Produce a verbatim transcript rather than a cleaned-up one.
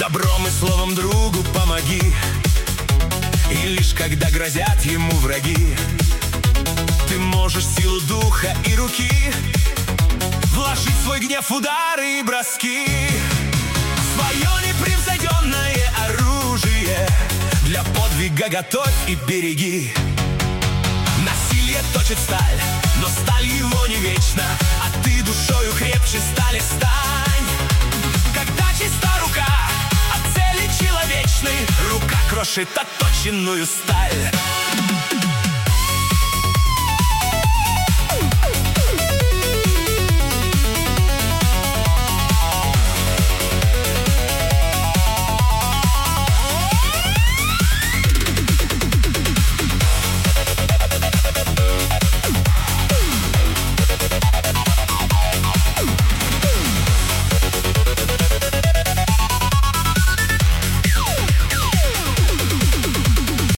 Добром и словом другу помоги, и лишь когда грозят ему враги, ты можешь силу духа и руки вложить в свой гнев в удары и броски. Свое непревзойденное оружие для подвига готовь и береги. Насилие точит сталь, но сталь его не вечна, а ты душою крепче стали стань. Когда чиста рука от цели человечной, рука крошит отточенную сталь.